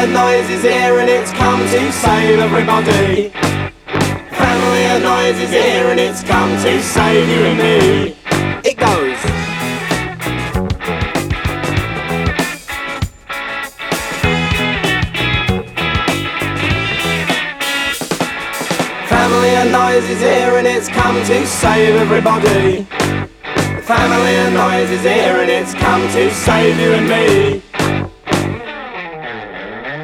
Noise is here and it's come to save everybody. Family of Noise is here and it's come to save you and me. It goes. Family of Noise is here and it's come to save everybody. Family of Noise is here and it's come to save you and me.